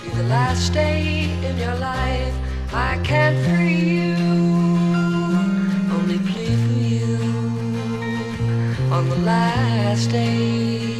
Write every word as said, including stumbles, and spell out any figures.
be the last day in your life. I can't free you, only plead for you on the last day.